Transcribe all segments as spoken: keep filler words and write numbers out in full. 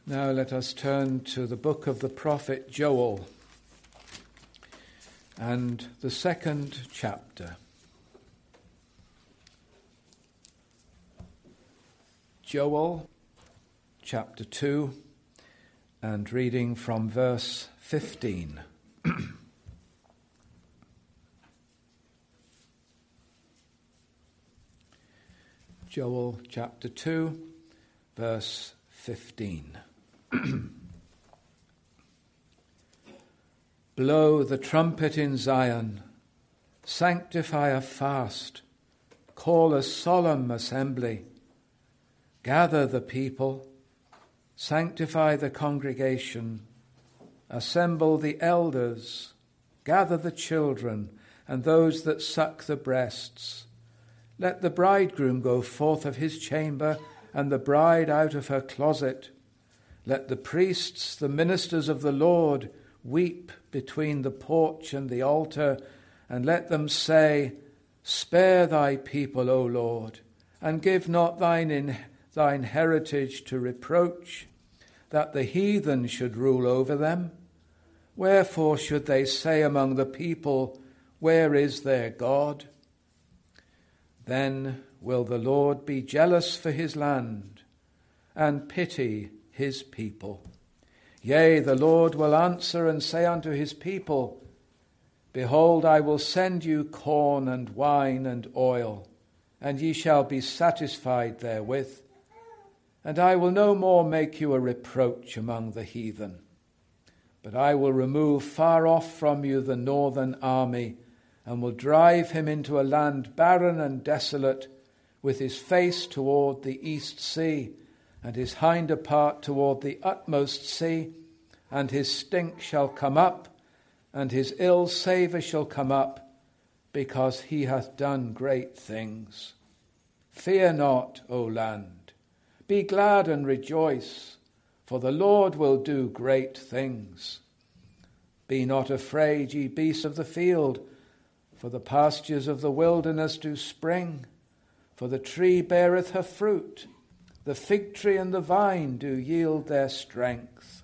Now let us turn to the book of the prophet Joel and the second chapter. Joel chapter two, and reading from verse fifteen. Joel chapter two, verse fifteen. Blow the trumpet in Zion, sanctify a fast, call a solemn assembly, gather the people, sanctify the congregation, assemble the elders, gather the children and those that suck the breasts. Let the bridegroom go forth of his chamber and the bride out of her closet. Let the priests, the ministers of the Lord, weep between the porch and the altar, and let them say, Spare thy people, O Lord, and give not thine, in, thine heritage to reproach, that the heathen should rule over them. Wherefore should they say among the people, Where is their God? Then will the Lord be jealous for his land, and pity his people. Yea, the Lord will answer and say unto his people, Behold, I will send you corn and wine and oil, and ye shall be satisfied therewith. And I will no more make you a reproach among the heathen. But I will remove far off from you the northern army, and will drive him into a land barren and desolate, with his face toward the east sea, and his hinder part toward the utmost sea, and his stink shall come up, and his ill savour shall come up, because he hath done great things. Fear not, O land, be glad and rejoice, for the Lord will do great things. Be not afraid, ye beasts of the field, for the pastures of the wilderness do spring, for the tree beareth her fruit, the fig tree and the vine do yield their strength.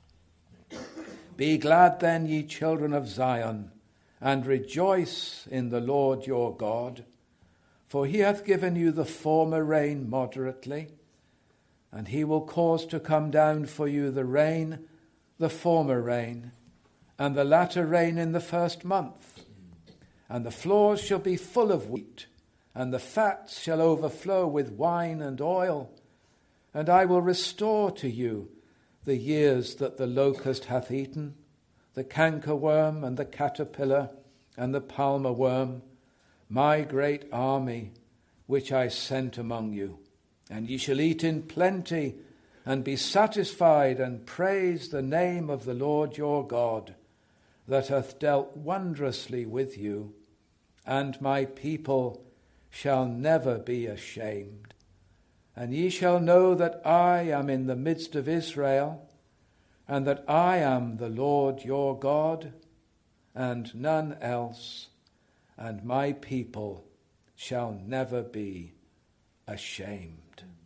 Be glad then, ye children of Zion, and rejoice in the Lord your God, for he hath given you the former rain moderately, and he will cause to come down for you the rain, the former rain, and the latter rain in the first month. And the floors shall be full of wheat, and the fats shall overflow with wine and oil. And I will restore to you the years that the locust hath eaten, the cankerworm and the caterpillar and the palmer worm, my great army which I sent among you. And ye shall eat in plenty, and be satisfied, and praise the name of the Lord your God, that hath dealt wondrously with you, and my people shall never be ashamed. And ye shall know that I am in the midst of Israel, and that I am the Lord your God, and none else, and my people shall never be ashamed.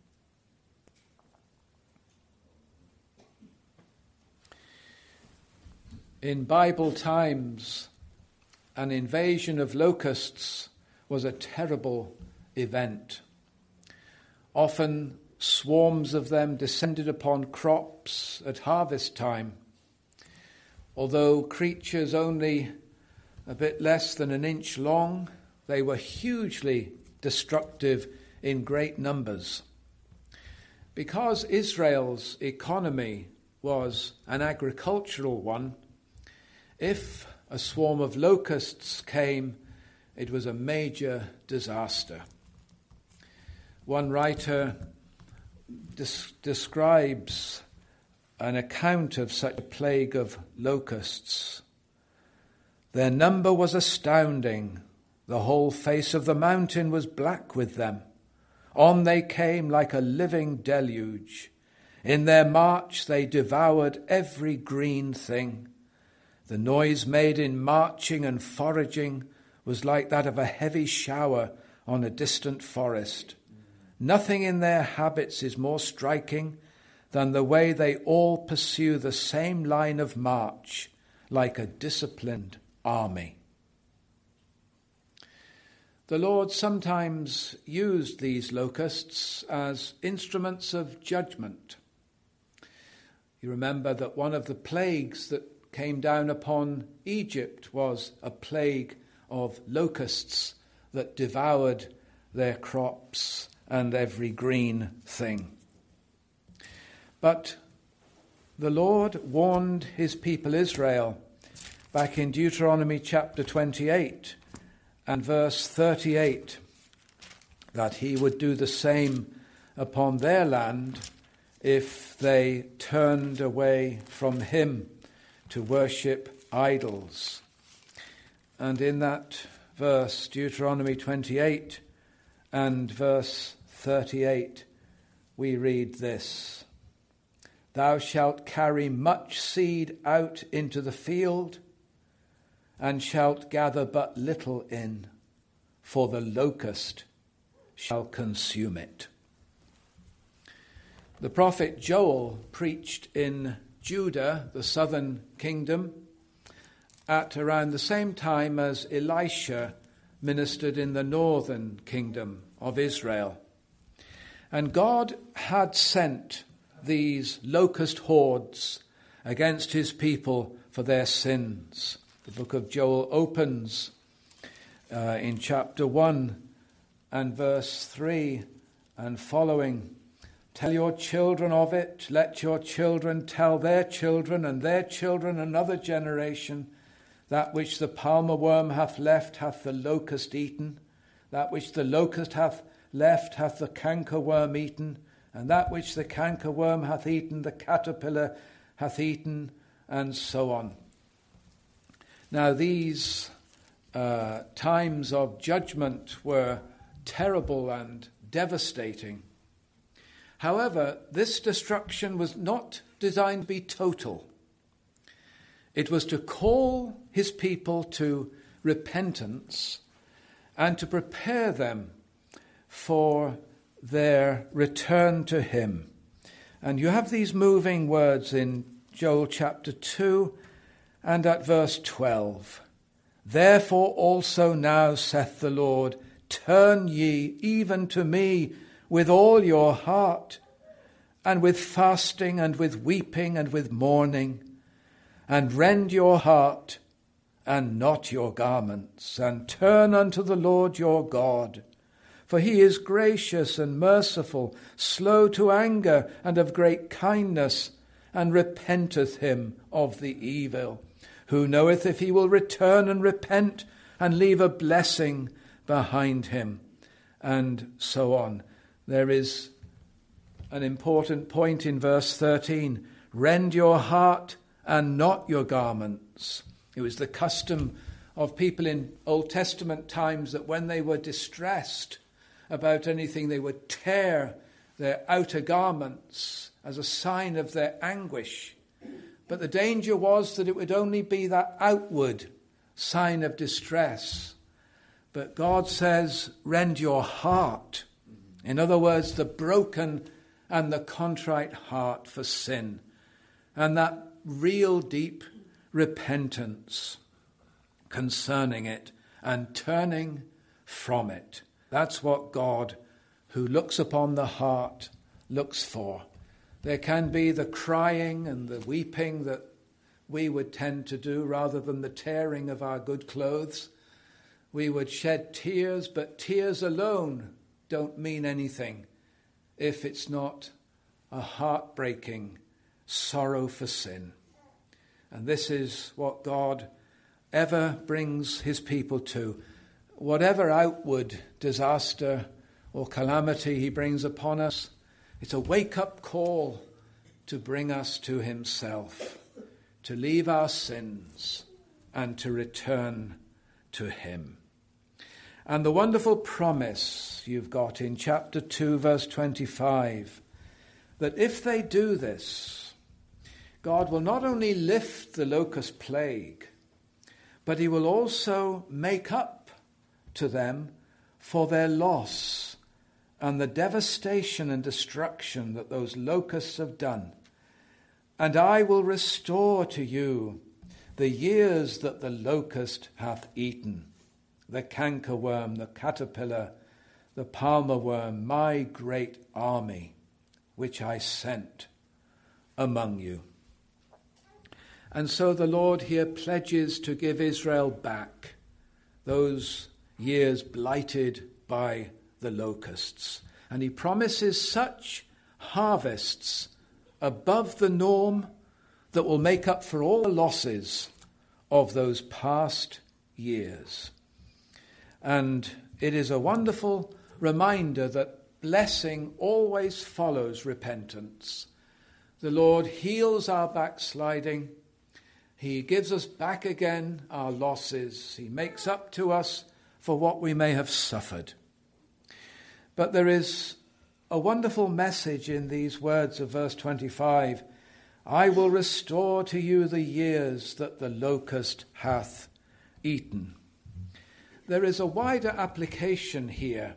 In Bible times, an invasion of locusts was a terrible event. Often swarms of them descended upon crops at harvest time. Although creatures only a bit less than an inch long, they were hugely destructive in great numbers. Because Israel's economy was an agricultural one, if a swarm of locusts came, it was a major disaster. One writer des- describes an account of such a plague of locusts. Their number was astounding. The whole face of the mountain was black with them. On they came like a living deluge. In their march they devoured every green thing. The noise made in marching and foraging was like that of a heavy shower on a distant forest. Nothing in their habits is more striking than the way they all pursue the same line of march like a disciplined army. The Lord sometimes used these locusts as instruments of judgment. You remember that one of the plagues that came down upon Egypt was a plague of locusts that devoured their crops and every green thing. But the Lord warned his people Israel back in Deuteronomy chapter twenty-eight and verse thirty-eight that he would do the same upon their land if they turned away from him to worship idols. And in that verse, Deuteronomy twenty-eight and verse thirty-eight, we read this: Thou shalt carry much seed out into the field, and shalt gather but little in, for the locust shall consume it. The prophet Joel preached in Judah, the southern kingdom, at around the same time as Elisha ministered in the northern kingdom of Israel. And God had sent these locust hordes against his people for their sins. The book of Joel opens uh, in chapter one and verse three and following. Tell your children of it, let your children tell their children and their children another generation. That which the palmer worm hath left hath the locust eaten. That which the locust hath left hath the cankerworm eaten. And that which the cankerworm hath eaten, the caterpillar hath eaten, and so on. Now these uh, times of judgment were terrible and devastating. However, this destruction was not designed to be total. It was to call his people to repentance and to prepare them for their return to him. And you have these moving words in Joel chapter two and at verse twelve. Therefore also now, saith the Lord, turn ye even to me with all your heart, and with fasting, and with weeping, and with mourning, and rend your heart, and not your garments, and turn unto the Lord your God. For he is gracious and merciful, slow to anger, and of great kindness, and repenteth him of the evil. Who knoweth if he will return and repent, and leave a blessing behind him? And so on. There is an important point in verse thirteen. Rend your heart and not your garments. It was the custom of people in Old Testament times that when they were distressed about anything, they would tear their outer garments as a sign of their anguish. But the danger was that it would only be that outward sign of distress. But God says, rend your heart. In other words, the broken and the contrite heart for sin. And that real deep repentance concerning it and turning from it. That's what God, who looks upon the heart, looks for. There can be the crying and the weeping that we would tend to do rather than the tearing of our good clothes. We would shed tears, but tears alone don't mean anything if it's not a heartbreaking sorrow for sin. And this is what God ever brings his people to. Whatever outward disaster or calamity he brings upon us, it's a wake-up call to bring us to himself, to leave our sins and to return to him. And the wonderful promise you've got in chapter two, verse twenty-five, that if they do this, God will not only lift the locust plague, but he will also make up to them for their loss and the devastation and destruction that those locusts have done. And I will restore to you the years that the locust hath eaten, the cankerworm, the caterpillar, the palmer worm, my great army, which I sent among you. And so the Lord here pledges to give Israel back those years blighted by the locusts. And he promises such harvests above the norm that will make up for all the losses of those past years. And it is a wonderful reminder that blessing always follows repentance. The Lord heals our backsliding. He gives us back again our losses. He makes up to us for what we may have suffered. But there is a wonderful message in these words of verse twenty-five. I will restore to you the years that the locust hath eaten. There is a wider application here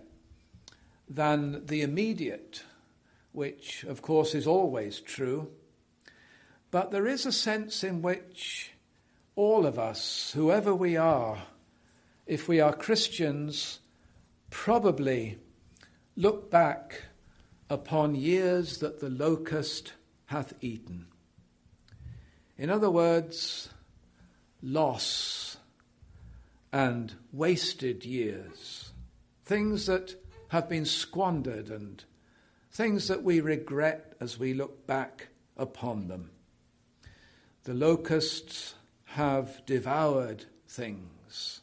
than the immediate, which of course is always true. But there is a sense in which all of us, whoever we are, if we are Christians, probably look back upon years that the locust hath eaten. In other words, loss and wasted years, things that have been squandered and things that we regret as we look back upon them. The locusts have devoured things,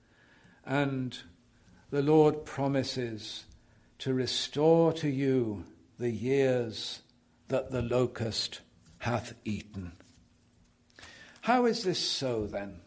and the Lord promises to restore to you the years that the locust hath eaten. How is this so then?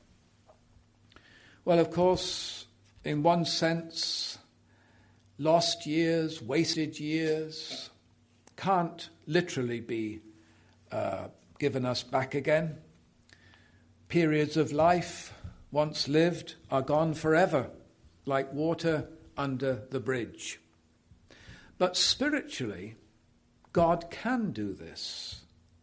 Well, of course, in one sense, lost years, wasted years, can't literally be uh, given us back again. Periods of life once lived are gone forever, like water under the bridge. But spiritually, God can do this.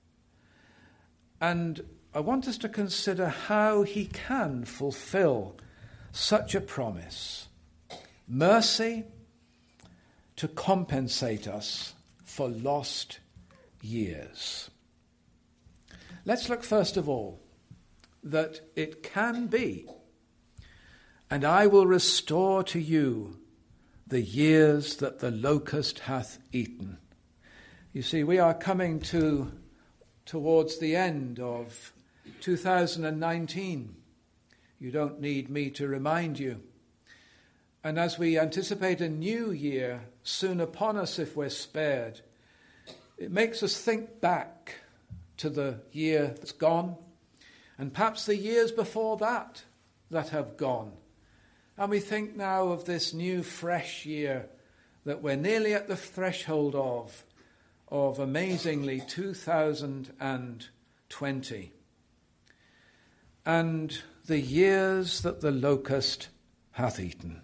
And I want us to consider how he can fulfill such a promise. Mercy to compensate us for lost years. Let's look first of all that it can be, and I will restore to you the years that the locust hath eaten. You see, we are coming to towards the end of two thousand nineteen. You don't need me to remind you. And as we anticipate a new year soon upon us if we're spared, it makes us think back to the year that's gone, and perhaps the years before that that have gone. And we think now of this new fresh year that we're nearly at the threshold of, of amazingly two thousand twenty. And the years that the locust hath eaten.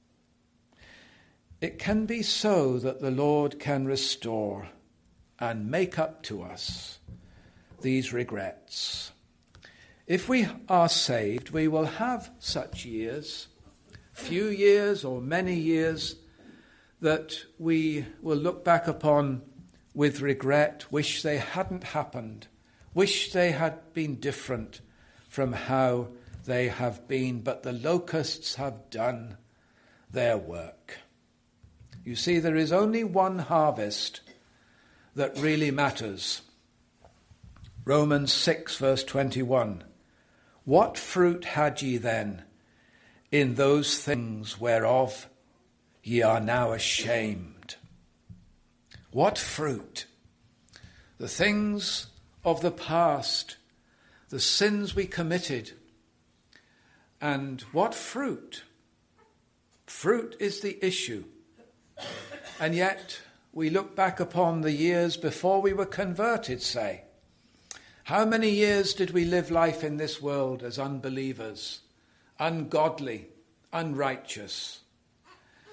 It can be so that the Lord can restore and make up to us these regrets. If we are saved, we will have such years, few years or many years, that we will look back upon with regret, wish they hadn't happened, wish they had been different from how they have been, but the locusts have done their work. You see, there is only one harvest that really matters. Romans six, verse twenty-one. What fruit had ye then in those things whereof ye are now ashamed? What fruit? The things of the past, the sins we committed. And what fruit? Fruit is the issue. And yet we look back upon the years before we were converted, say. How many years did we live life in this world as unbelievers, ungodly, unrighteous?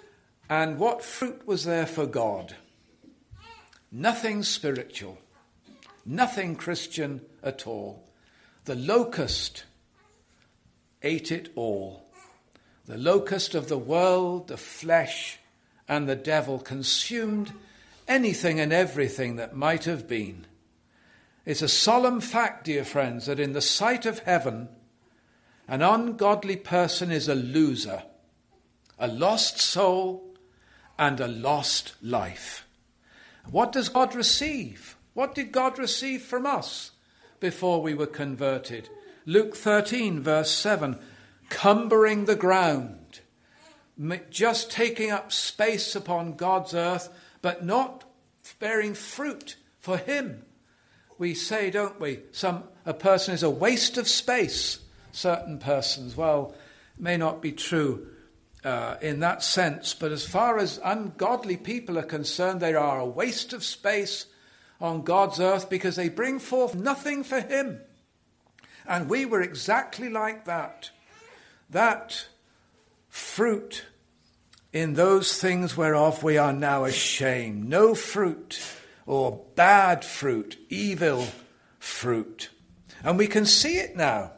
And what fruit was there for God? Nothing spiritual, nothing Christian at all. The locust ate it all. The locust of the world, the flesh, and the devil consumed anything and everything that might have been. It's a solemn fact, dear friends, that in the sight of heaven, an ungodly person is a loser, a lost soul, and a lost life. What does God receive? What did God receive from us before we were converted? Luke thirteen, verse seven, cumbering the ground, just taking up space upon God's earth, but not bearing fruit for him. We say, don't we, some a person is a waste of space. Certain persons, well, it may not be true uh, in that sense, but as far as ungodly people are concerned, they are a waste of space on God's earth because they bring forth nothing for him. And we were exactly like that. That fruit in those things whereof we are now ashamed. No fruit or bad fruit, evil fruit. And we can see it now.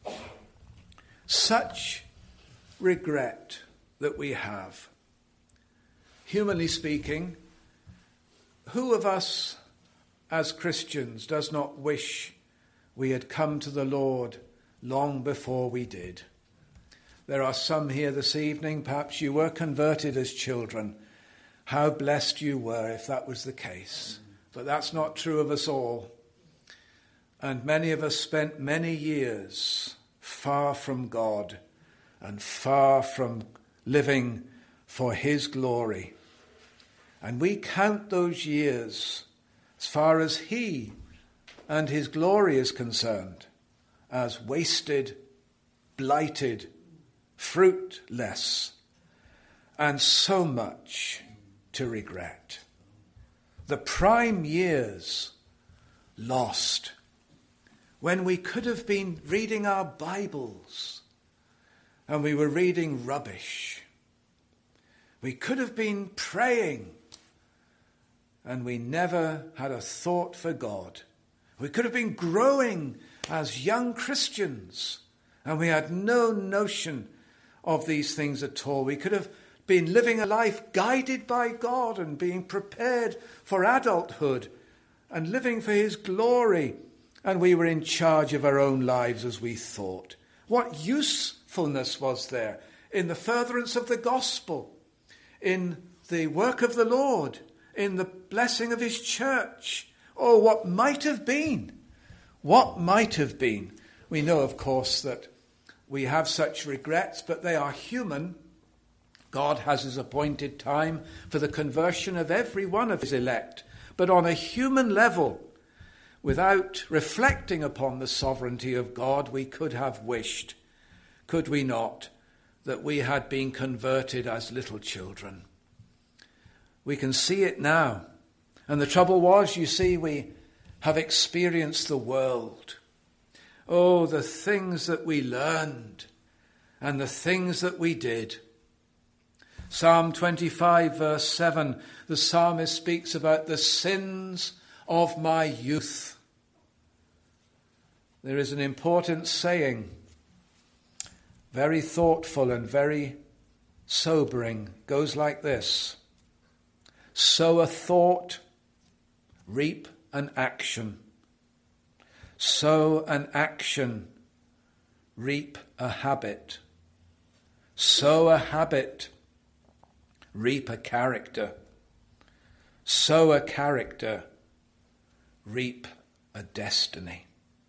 Such regret that we have. Humanly speaking, who of us as Christians does not wish we had come to the Lord long before we did? There are some here this evening, perhaps you were converted as children. How blessed you were if that was the case. But that's not true of us all. And many of us spent many years far from God and far from living for his glory. And we count those years, as far as he and his glory is concerned, as wasted, blighted, fruitless, and so much to regret. The prime years lost, when we could have been reading our Bibles and we were reading rubbish. We could have been praying and we never had a thought for God. We could have been growing as young Christians and we had no notion of these things at all. We could have been living a life guided by God and being prepared for adulthood and living for his glory. And we were in charge of our own lives as we thought. What usefulness was there in the furtherance of the gospel, in the work of the Lord, in the blessing of his church? Oh, what might have been? What might have been? We know, of course, that we have such regrets, but they are human. God has his appointed time for the conversion of every one of his elect. But on a human level, without reflecting upon the sovereignty of God, we could have wished, could we not, that we had been converted as little children. We can see it now. And the trouble was, you see, we have experienced the world. Oh, the things that we learned and the things that we did. Psalm twenty-five, verse seven, the psalmist speaks about the sins of my youth. There is an important saying, very thoughtful and very sobering, goes like this: sow a thought, reap an action. Sow an action, reap a habit. Sow a habit, reap a character. Sow a character, reap a destiny.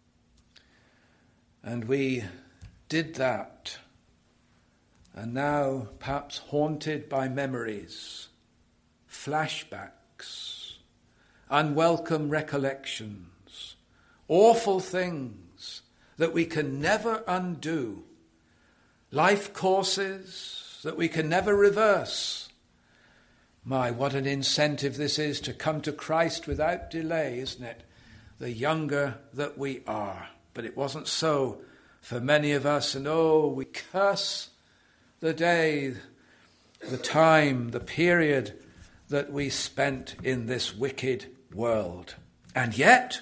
And we did that, and now perhaps haunted by memories, flashbacks, unwelcome recollections, awful things that we can never undo, life courses that we can never reverse. My, what an incentive this is to come to Christ without delay, isn't it? The younger that we are. But it wasn't so for many of us, and oh, we curse the day the time, the period that we spent in this wicked world. And yet,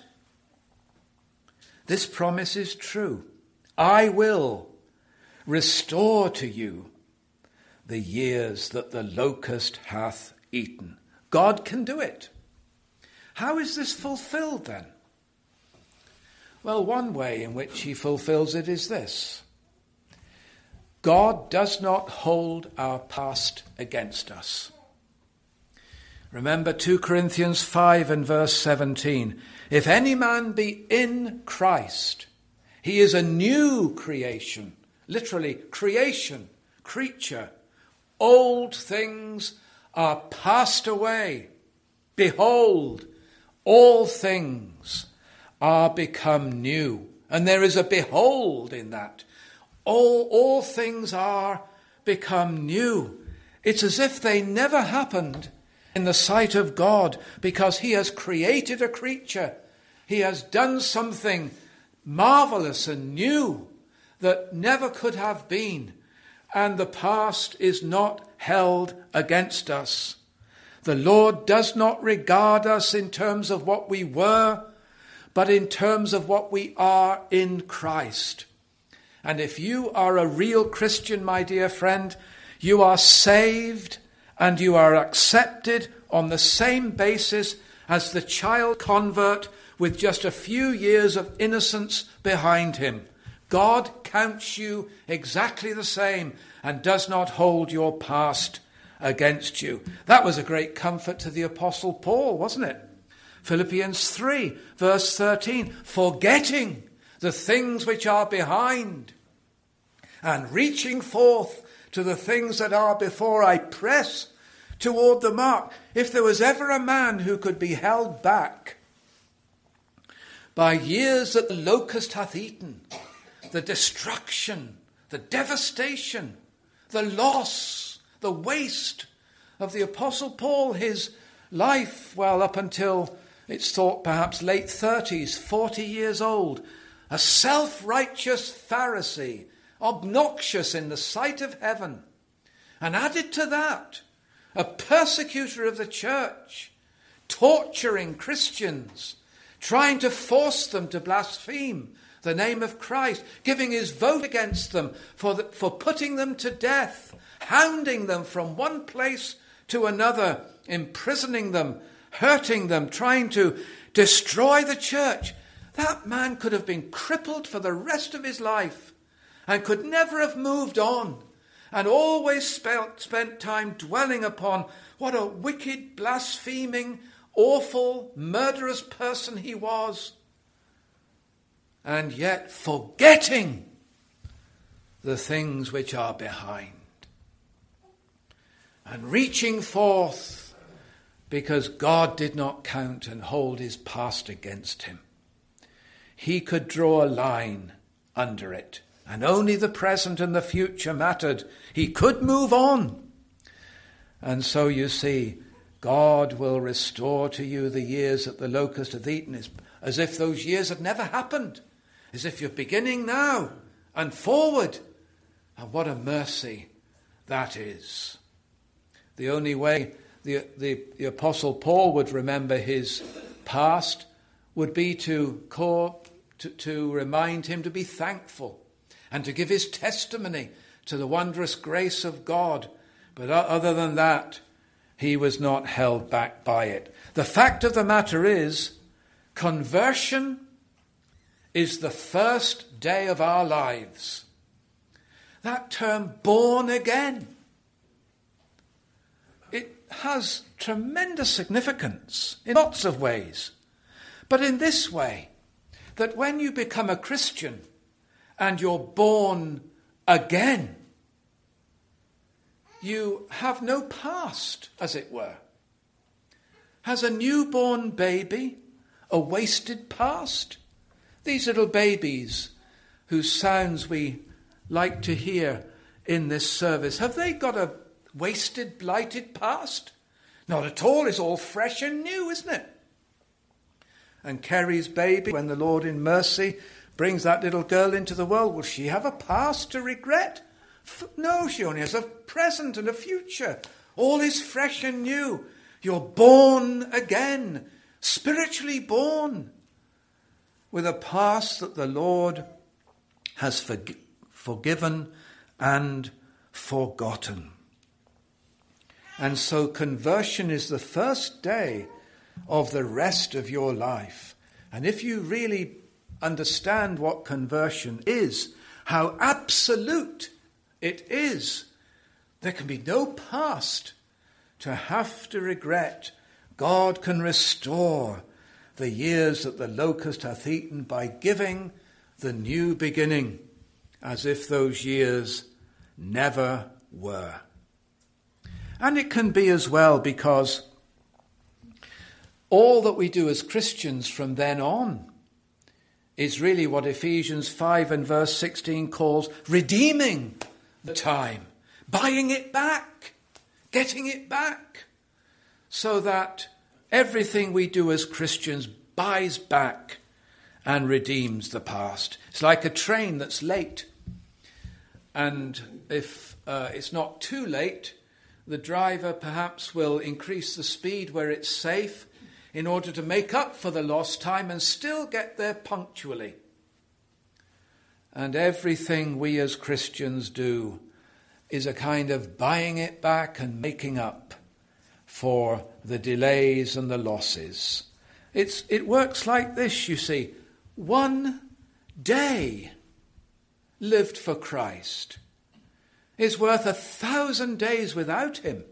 this promise is true. I will restore to you the years that the locust hath eaten. God can do it. How is this fulfilled then? Well, one way in which he fulfills it is this. God does not hold our past against us. Remember two Corinthians five and verse seventeen. If any man be in Christ, he is a new creation. Literally, creation, creature. Old things are passed away. Behold, all things are become new. And there is a behold in that. All, all things are become new. It's as if they never happened in the sight of God, because he has created a creature. He has done something marvelous and new that never could have been. And the past is not held against us. The Lord does not regard us in terms of what we were, but in terms of what we are in Christ. And if you are a real Christian, my dear friend, you are saved and you are accepted on the same basis as the child convert with just a few years of innocence behind him. God counts you exactly the same and does not hold your past against you. That was a great comfort to the Apostle Paul, wasn't it? Philippians three, verse thirteen, forgetting the things which are behind and reaching forth to the things that are before, I press toward the mark. If there was ever a man who could be held back by years that the locust hath eaten, the destruction, the devastation, the loss, the waste of the Apostle Paul, his life, well, up until it's thought perhaps late thirties, forty years old, a self-righteous Pharisee, obnoxious in the sight of heaven. And added to that, a persecutor of the church, torturing Christians, trying to force them to blaspheme the name of Christ, giving his vote against them for, the, for putting them to death, hounding them from one place to another, imprisoning them, hurting them, trying to destroy the church. That man could have been crippled for the rest of his life and could never have moved on, and always spent, spent time dwelling upon what a wicked, blaspheming, awful, murderous person he was. And yet forgetting the things which are behind and reaching forth, because God did not count and hold his past against him. He could draw a line under it, and only the present and the future mattered. He could move on. And so you see, God will restore to you the years that the locust hath eaten, as if those years had never happened, as if you're beginning now and forward. And what a mercy that is. The only way the, the, the Apostle Paul would remember his past would be to call, to, to remind him to be thankful and to give his testimony to the wondrous grace of God. But other than that, he was not held back by it. The fact of the matter is, conversion is the first day of our lives. That term, born again, it has tremendous significance in lots of ways. But in this way, that when you become a Christian and you're born again, you have no past, as it were. Has a newborn baby a wasted past? These little babies whose sounds we like to hear in this service, have they got a wasted, blighted past? Not at all. It's all fresh and new, isn't it? And Kerry's baby, when the Lord in mercy brings that little girl into the world, will she have a past to regret F- no, she only has a present and a future. All is fresh and new. You're born again, spiritually born, with a past that the Lord has forg- forgiven and forgotten. And so conversion is the first day of the rest of your life. And if you really understand what conversion is, how absolute it is, there can be no past to have to regret. God can restore the years that the locust hath eaten by giving the new beginning, as if those years never were. And it can be as well because all that we do as Christians from then on is really what Ephesians five and verse sixteen calls redeeming the time, buying it back, getting it back, so that everything we do as Christians buys back and redeems the past. It's like a train that's late. And if uh, it's not too late, the driver perhaps will increase the speed where it's safe in order to make up for the lost time and still get there punctually. And everything we as Christians do is a kind of buying it back and making up for the delays and the losses. It's, it works like this, you see. One day lived for Christ is worth a thousand days without him.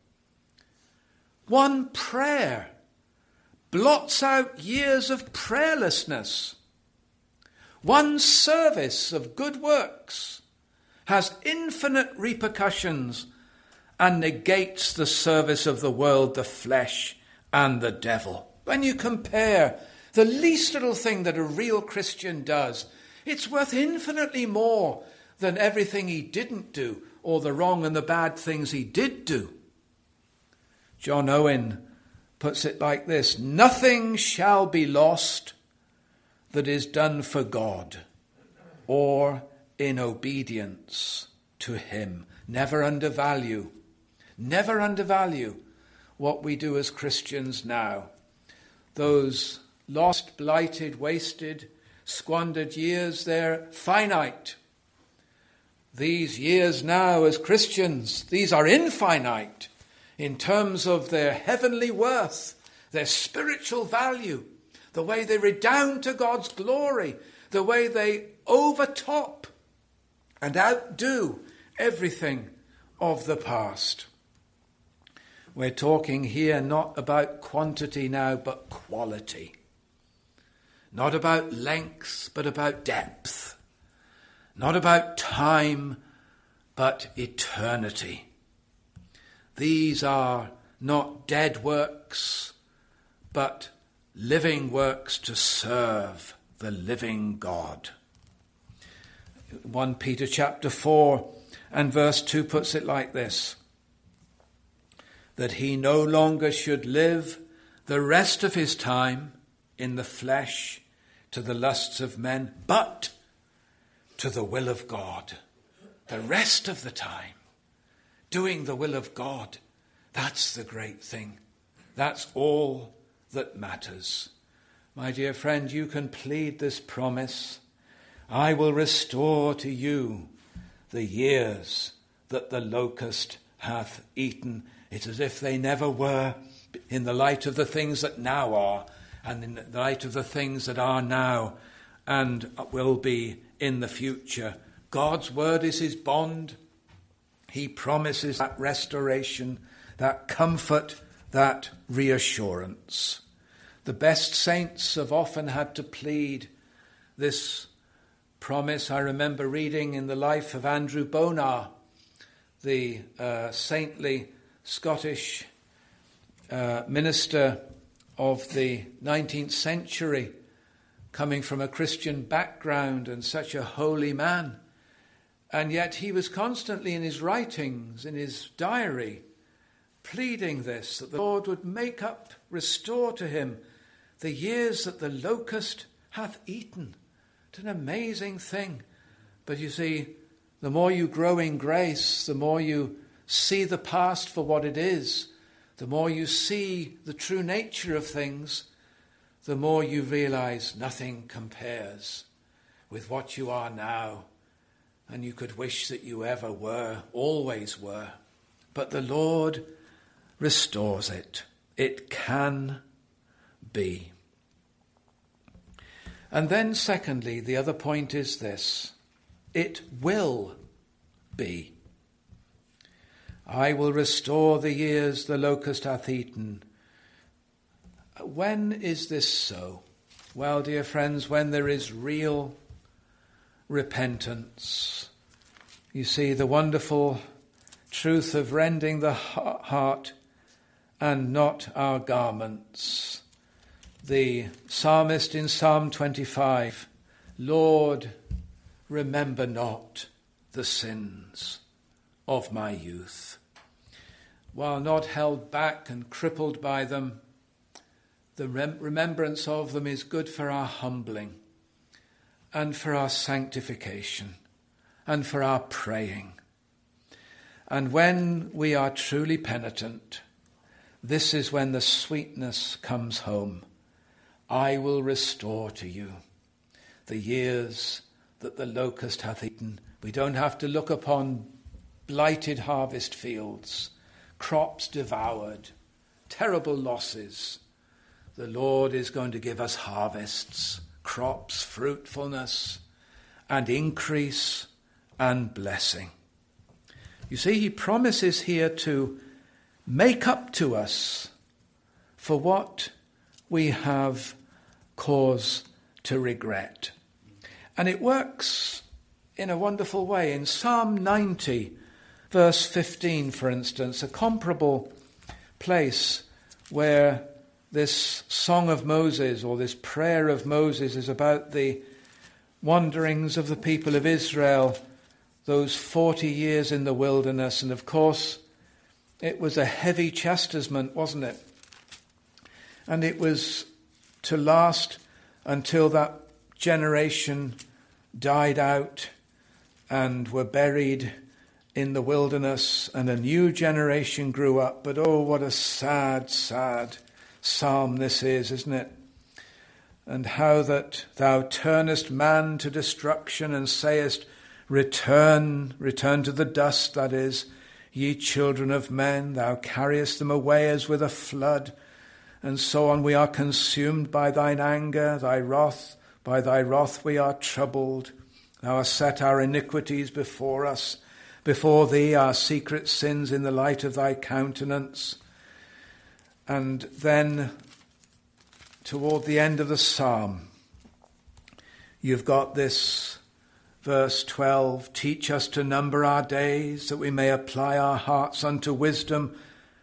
One prayer blots out years of prayerlessness. One service of good works has infinite repercussions and negates the service of the world, the flesh, and the devil. When you compare the least little thing that a real Christian does, it's worth infinitely more than everything he didn't do or the wrong and the bad things he did do. John Owen puts it like this: nothing shall be lost that is done for God or in obedience to him. Never undervalue, never undervalue what we do as Christians now. Those lost, blighted, wasted, squandered years, they're finite. These years now as Christians, these are infinite in terms of their heavenly worth, their spiritual value, the way they redound to God's glory, the way they overtop and outdo everything of the past. We're talking here not about quantity now, but quality. Not about length, but about depth. Not about time, but eternity. These are not dead works, but living works to serve the living God. First Peter chapter four and verse two puts it like this: that he no longer should live the rest of his time in the flesh to the lusts of men, but to the will of God. The rest of the time, doing the will of God, that's the great thing. That's all that matters. My dear friend, you can plead this promise: I will restore to you the years that the locust hath eaten. It's as if they never were, in the light of the things that now are, and in the light of the things that are now and will be in the future. God's word is his bond. He promises that restoration, that comfort, that reassurance. The best saints have often had to plead this promise. I remember reading in the life of Andrew Bonar, the uh, saintly Scottish uh, minister of the nineteenth century, coming from a Christian background and such a holy man. And yet he was constantly in his writings, in his diary, pleading this, that the Lord would make up, restore to him the years that the locust hath eaten. It's an amazing thing. But you see, the more you grow in grace, the more you see the past for what it is, the more you see the true nature of things, the more you realize nothing compares with what you are now, and you could wish that you ever were, always were. But the Lord restores it. It can be. And then secondly, the other point is this: it will be. I will restore the years the locust hath eaten. When is this so? Well, dear friends, when there is real repentance. You see the wonderful truth of rending the heart and not our garments. The psalmist in Psalm twenty-five, Lord, remember not the sins of my youth. While not held back and crippled by them, the rem- remembrance of them is good for our humbling and for our sanctification and for our praying. And when we are truly penitent, this is when the sweetness comes home. I will restore to you the years that the locust hath eaten. We don't have to look upon blighted harvest fields, crops devoured, terrible losses. The Lord is going to give us harvests, crops, fruitfulness, and increase and blessing. You see, he promises here to make up to us for what we have cause to regret. And it works in a wonderful way. In Psalm ninety, verse fifteen, for instance, a comparable place where this song of Moses, or this prayer of Moses, is about the wanderings of the people of Israel, those forty years in the wilderness. And of course, it was a heavy chastisement, wasn't it? And it was to last until that generation died out and were buried in the wilderness, and a new generation grew up. But oh, what a sad, sad psalm this is, isn't it? And how that thou turnest man to destruction and sayest, return, return to the dust, that is, ye children of men, thou carriest them away as with a flood. And so on, we are consumed by thine anger, thy wrath, by thy wrath we are troubled. Thou hast set our iniquities before us, before thee our secret sins in the light of thy countenance. And then, toward the end of the psalm, you've got this verse twelve, teach us to number our days, that we may apply our hearts unto wisdom.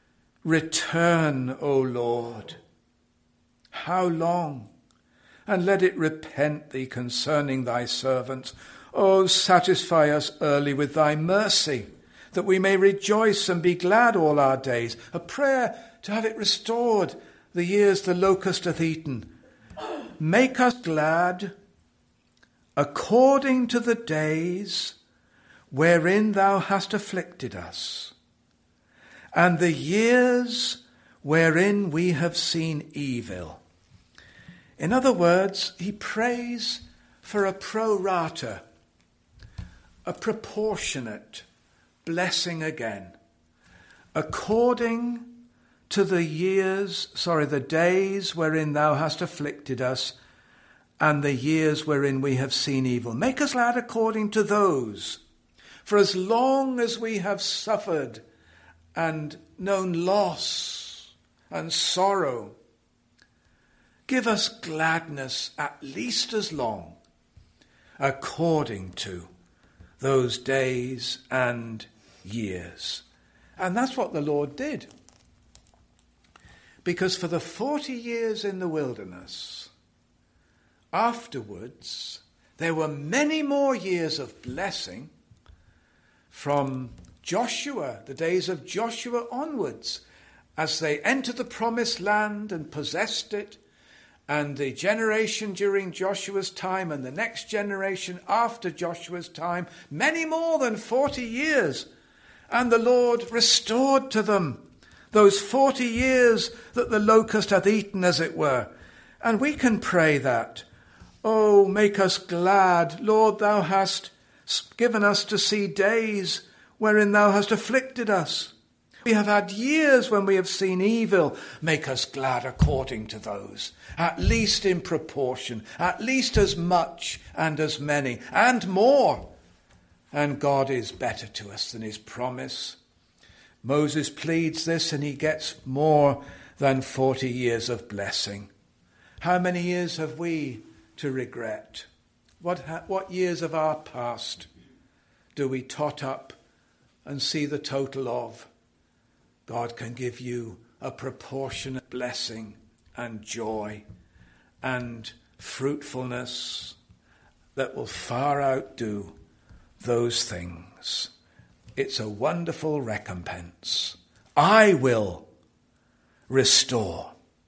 Return, O Lord. How long? And let it repent thee concerning thy servants. O satisfy us early with thy mercy, that we may rejoice and be glad all our days. A prayer to have it restored, the years the locust hath eaten. Make us glad according to the days wherein thou hast afflicted us, and the years wherein we have seen evil. In other words, he prays for a pro rata, a proportionate blessing again, according to the years, sorry, the days wherein thou hast afflicted us, and the years wherein we have seen evil. Make us glad according to those. For as long as we have suffered and known loss and sorrow, give us gladness at least as long, according to those days and years. And that's what the Lord did. Because for the forty years in the wilderness, afterwards, there were many more years of blessing from Joshua, the days of Joshua onwards, as they entered the promised land and possessed it, and the generation during Joshua's time and the next generation after Joshua's time, many more than forty years. And the Lord restored to them those forty years that the locust hath eaten, as it were. And we can pray that. Oh, make us glad, Lord, thou hast given us to see days wherein thou hast afflicted us. We have had years when we have seen evil. Make us glad according to those, at least in proportion, at least as much and as many, and more. And God is better to us than his promise. Moses pleads this, and he gets more than forty years of blessing. How many years have we to regret? What, what years of our past do we tot up and see the total of? God can give you a proportionate blessing and joy and fruitfulness that will far outdo those things. It's a wonderful recompense. I will restore.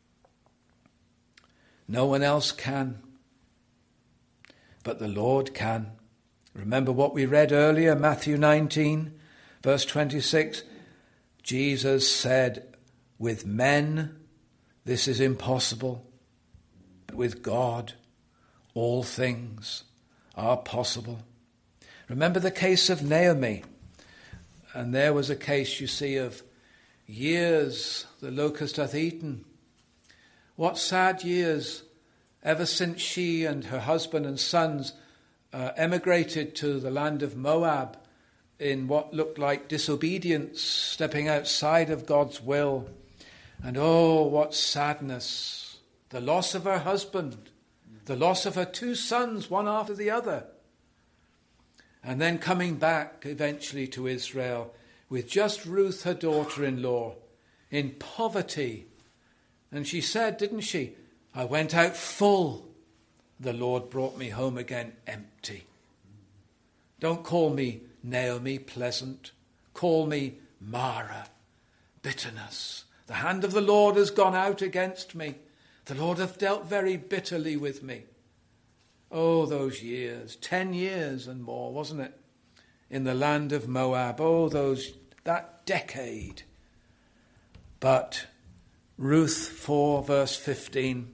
No one else can, but the Lord can. Remember what we read earlier, Matthew nineteen, verse twenty-six. Jesus said, with men this is impossible, but with God all things are possible. Remember the case of Naomi. And there was a case, you see, of years the locust hath eaten. What sad years, ever since she and her husband and sons uh, emigrated to the land of Moab in what looked like disobedience, stepping outside of God's will. And oh, what sadness. The loss of her husband, the loss of her two sons, one after the other. And then coming back eventually to Israel with just Ruth, her daughter-in-law, in poverty. And she said, didn't she, I went out full. The Lord brought me home again empty. Don't call me Naomi, pleasant. Call me Mara, bitterness. The hand of the Lord has gone out against me. The Lord hath dealt very bitterly with me. Oh, those years, ten years and more, wasn't it? In the land of Moab. Oh, those, that decade. But Ruth four, verse fifteen.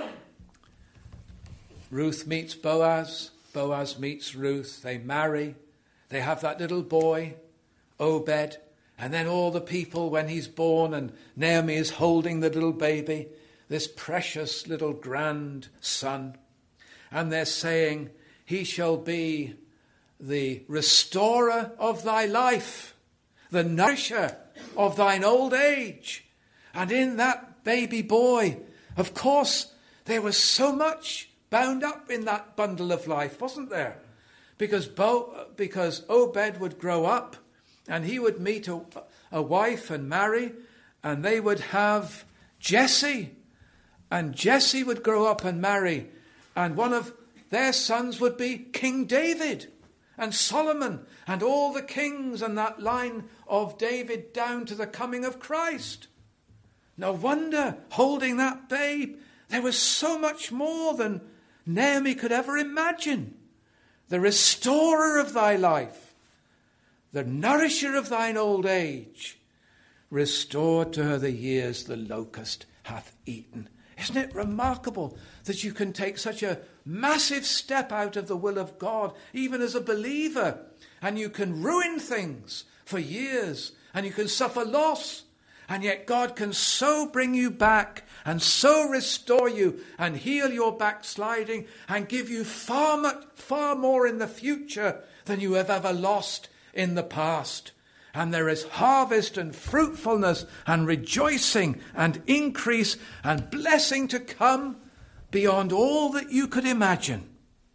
Ruth meets Boaz. Boaz meets Ruth. They marry. They have that little boy, Obed. And then all the people, when he's born and Naomi is holding the little baby, this precious little grandson. And they're saying, he shall be the restorer of thy life, the nourisher of thine old age. And in that baby boy, of course, there was so much bound up in that bundle of life, wasn't there? Because Bo, because Obed would grow up and he would meet a, a wife and marry, and they would have Jesse. And Jesse would grow up and marry, and one of their sons would be King David and Solomon and all the kings and that line of David down to the coming of Christ. No wonder, holding that babe, there was so much more than Naomi could ever imagine. The restorer of thy life, the nourisher of thine old age, restored to her the years the locust hath eaten. Isn't it remarkable that you can take such a massive step out of the will of God, even as a believer, and you can ruin things for years, and you can suffer loss, and yet God can so bring you back and so restore you and heal your backsliding and give you far much, far more in the future than you have ever lost in the past. And there is harvest and fruitfulness and rejoicing and increase and blessing to come beyond all that you could imagine.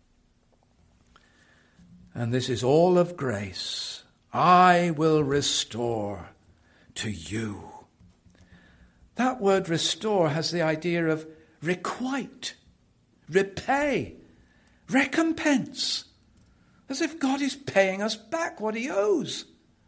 And this is all of grace. I will restore to you. That word restore has the idea of requite, repay, recompense. As if God is paying us back what he owes.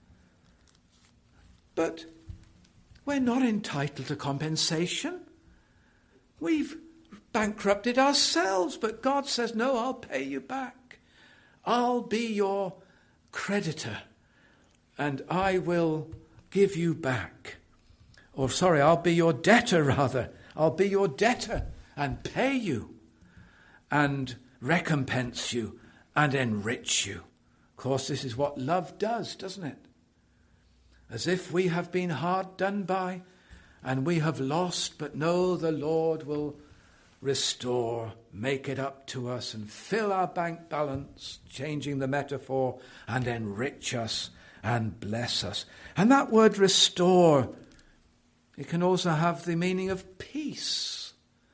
But we're not entitled to compensation. We've bankrupted ourselves, but God says, no, I'll pay you back. I'll be your creditor, and I will give you back. Or, sorry, I'll be your debtor, rather. I'll be your debtor and pay you and recompense you and enrich you. Of course, this is what love does, doesn't it? As if we have been hard done by and we have lost, but no, the Lord will restore, make it up to us and fill our bank balance, changing the metaphor, and enrich us and bless us. And that word restore, it can also have the meaning of peace.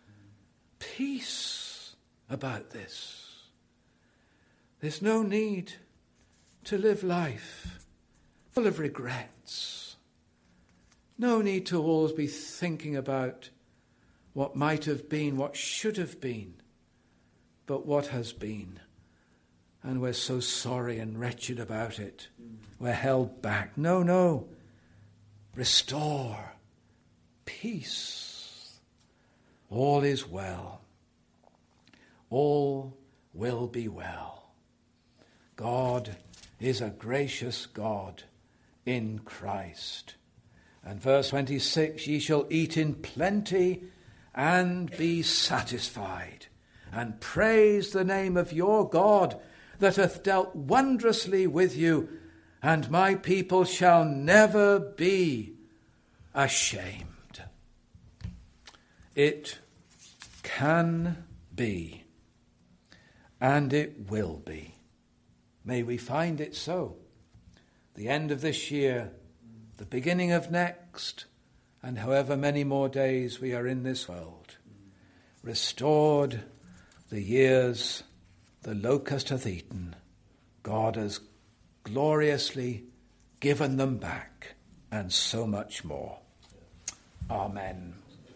Peace about this. There's no need to live life full of regrets. No need to always be thinking about what might have been, what should have been, but what has been. And we're so sorry and wretched about it. We're held back. No, no. Restore. Peace. All is well. All will be well. God is a gracious God in Christ. And verse twenty-six, ye shall eat in plenty and be satisfied, and praise the name of your God that hath dealt wondrously with you, and my people shall never be ashamed. It can be, and it will be. May we find it so. The end of this year, the beginning of next, and however many more days we are in this world. Restored, the years the locust hath eaten, God has gloriously given them back, and so much more. Amen.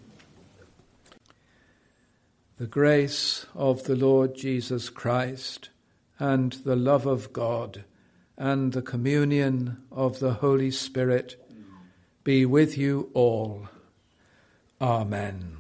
The grace of the Lord Jesus Christ, and the love of God, and the communion of the Holy Spirit be with you all. Amen.